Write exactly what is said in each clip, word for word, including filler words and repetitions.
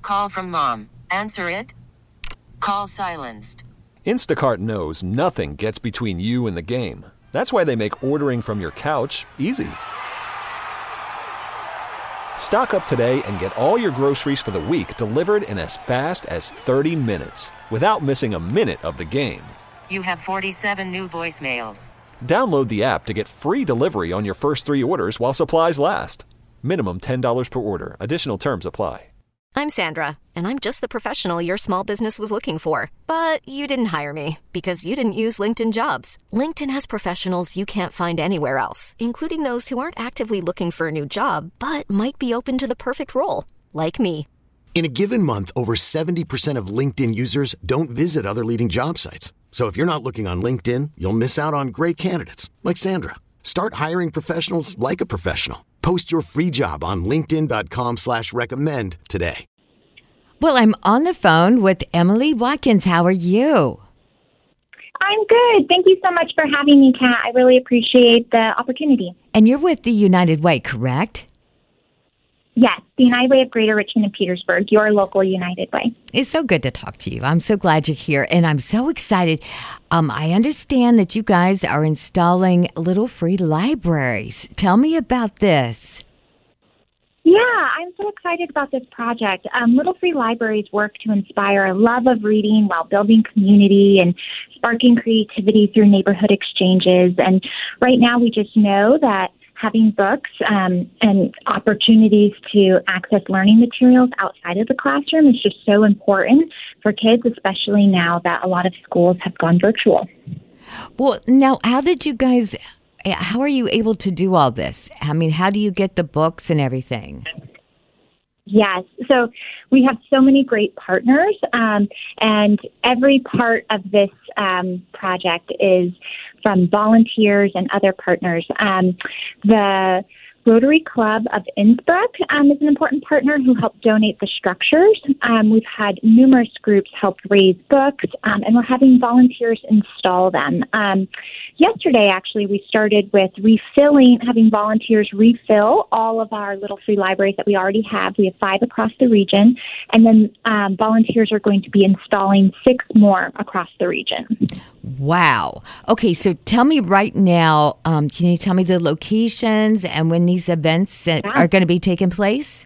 Call from mom. Answer it. Call silenced. Instacart knows nothing gets between you and the game. That's why they make ordering from your couch easy. Stock up today and get all your groceries for the week delivered in as fast as thirty minutes without missing a minute of the game. You have forty-seven new voicemails. Download the app to get free delivery on your first three orders while supplies last. Minimum ten dollars per order. Additional terms apply. I'm Sandra, and I'm just the professional your small business was looking for. But you didn't hire me because you didn't use LinkedIn Jobs. LinkedIn has professionals you can't find anywhere else, including those who aren't actively looking for a new job, but might be open to the perfect role, like me. In a given month, over seventy percent of LinkedIn users don't visit other leading job sites. So if you're not looking on LinkedIn, you'll miss out on great candidates like Sandra. Start hiring professionals like a professional. Post your free job on linkedin.com slash recommend today. Well, I'm on the phone with Emily Watkins. How are you? I'm good. Thank you so much for having me, Kat. I really appreciate the opportunity. And you're with the United Way, correct? Yes, the United Way of Greater Richmond and Petersburg, your local United Way. It's so good to talk to you. I'm so glad you're here, and I'm so excited. Um, I understand that you guys are installing little free libraries. Tell me about this. Yeah, I'm so excited about this project. Um, Little Free Libraries work to inspire a love of reading while building community and sparking creativity through neighborhood exchanges. And right now we just know that having books um, and opportunities to access learning materials outside of the classroom is just so important for kids, especially now that a lot of schools have gone virtual. Well, now, how did you guys, how are you able to do all this? I mean, how do you get the books and everything? Yes. So we have so many great partners, um, and every part of this um, project is from volunteers and other partners. Um, the Rotary Club of Innsbruck um, is an important partner who helped donate the structures. Um, we've had numerous groups help raise books, um, and we're having volunteers install them. Um, yesterday, actually, we started with refilling, having volunteers refill all of our little free libraries that we already have. We have five across the region, and then um, volunteers are going to be installing six more across the region. Wow. Okay, so tell me right now, um, can you tell me the locations and when these events yeah. are going to be taking place?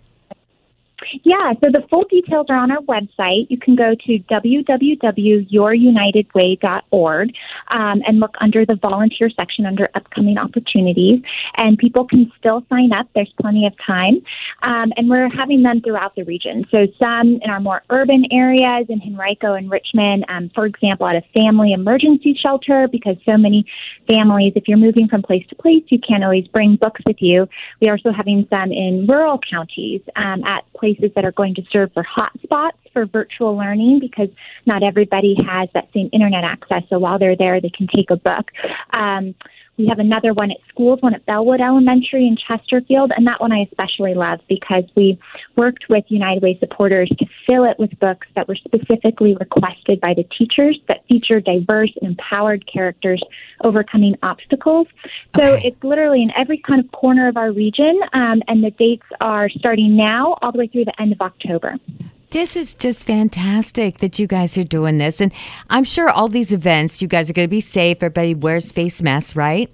Yeah, so the full details are on our website. You can go to w w w dot your united way dot org um, and look under the volunteer section under upcoming opportunities. And people can still sign up. There's plenty of time. Um, and we're having them throughout the region. So some in our more urban areas in Henrico and Richmond, um, for example, at a family emergency shelter, because so many families, if you're moving from place to place, you can't always bring books with you. We're also having some in rural counties um, at places that are going to serve for hotspots for virtual learning, because not everybody has that same internet access. So while they're there, they can take a book. Um, we have another one at schools, one at Bellwood Elementary in Chesterfield, and that one I especially love because we worked with United Way supporters to fill it with books that were specifically requested by the teachers that feature diverse and empowered characters overcoming obstacles. So Okay. it's literally in every kind of corner of our region, um, and the dates are starting now all the way through the end of October. This is just fantastic that you guys are doing this. And I'm sure all these events, you guys are going to be safe. Everybody wears face masks, right?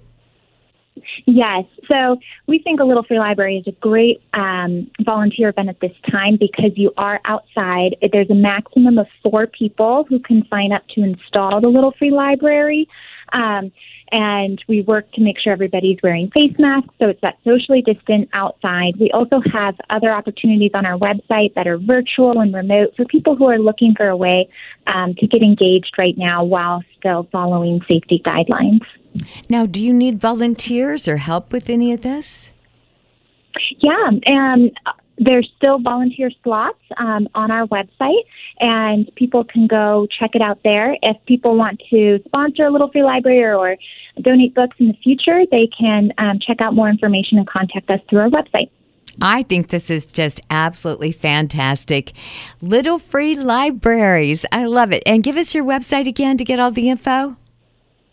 Yes. So we think a Little Free Library is a great um, volunteer event at this time because you are outside. There's a maximum of four people who can sign up to install the Little Free Library. Um, and we work to make sure everybody's wearing face masks, so it's that socially distant outside. We also have other opportunities on our website that are virtual and remote for people who are looking for a way um, to get engaged right now while still following safety guidelines. Now, do you need volunteers or help with any of this? Yeah, and there's still volunteer slots um, on our website, and people can go check it out there. If people want to sponsor a Little Free Library or, or donate books in the future, they can um, check out more information and contact us through our website. I think this is just absolutely fantastic. Little Free Libraries. I love it. And give us your website again to get all the info.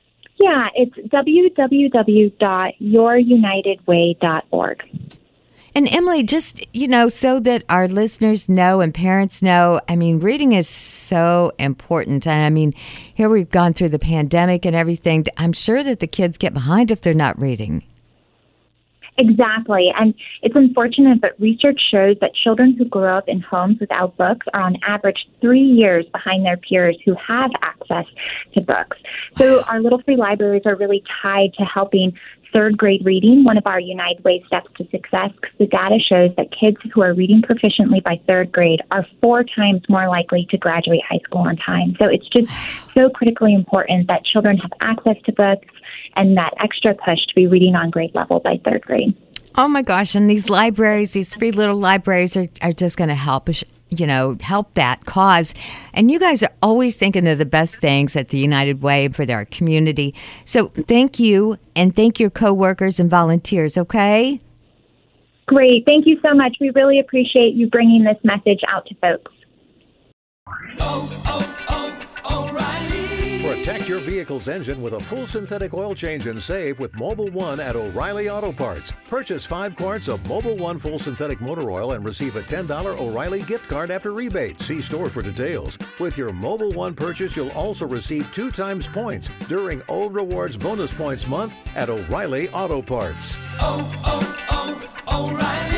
Yeah, it's w w w dot your united way dot org. And Emily, just, you know, so that our listeners know and parents know, I mean, reading is so important. And I mean, here we've gone through the pandemic and everything. I'm sure that the kids get behind if they're not reading. Exactly. And it's unfortunate, but research shows that children who grow up in homes without books are on average three years behind their peers who have access to books. So our Little Free Libraries are really tied to helping third grade reading, one of our United Way steps to success, because the data shows that kids who are reading proficiently by third grade are four times more likely to graduate high school on time. So it's just so critically important that children have access to books and that extra push to be reading on grade level by third grade. Oh my gosh, and these libraries, these free little libraries are, are just going to help us, you know, help that cause. And you guys are always thinking of the best things at the United Way for our community. So thank you, and thank your coworkers and volunteers, okay? Great. Thank you so much. We really appreciate you bringing this message out to folks. Oh, oh, oh, O'Reilly. Protect your vehicle's engine with a full synthetic oil change and save with Mobil one at O'Reilly Auto Parts. Purchase five quarts of Mobil one full synthetic motor oil and receive a ten dollars O'Reilly gift card after rebate. See store for details. With your Mobil one purchase, you'll also receive two times points during O Rewards Bonus Points Month at O'Reilly Auto Parts. Oh, oh, oh, O'Reilly.